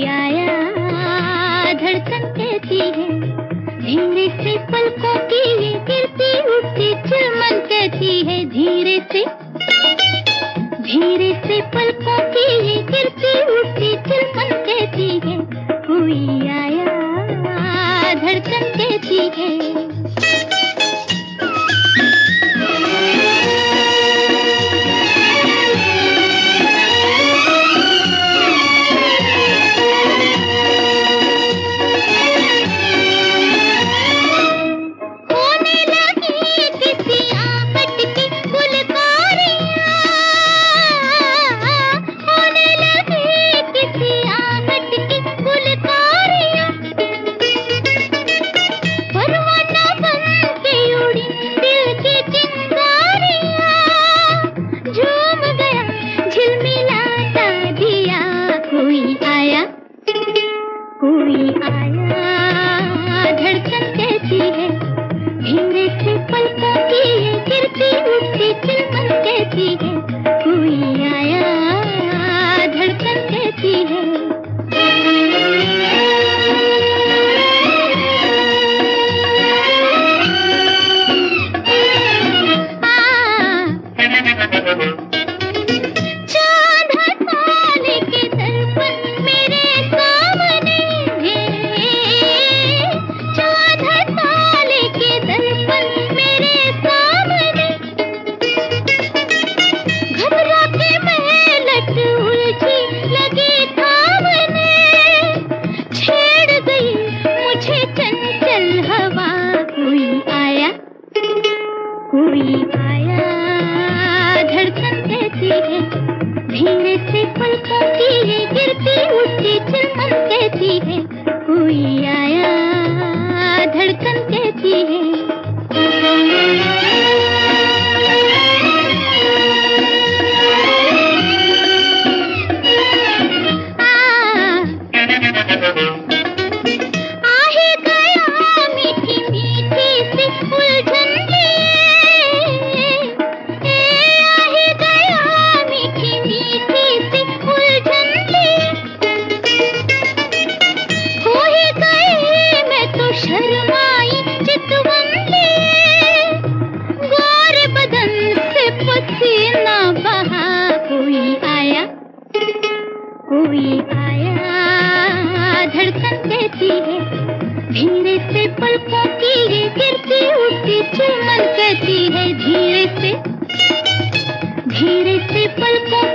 आया धड़कन कहती है, धीरे से पलकों की ये गिरती उठती चिलमन कहती है, धीरे से पलकों की ये गिरती उठती चिलमन कहती है, कोई आया धड़कन कहती है। कोई आया धड़कन कहती है, धीरे से पलकों की ये गिरती उठती चिलमन कहती है, कोई आया धड़कन कहती है। कोई आया धड़कन कहती है, धीरे से पलकों की ये गिरती उठती चिलमन कहती है, कोई आया धड़कन कहती है। कोई आया धड़कन कहती है, धीरे से पलकों की ये गिरती उठती चिलमन कहती है, धीरे से पलकों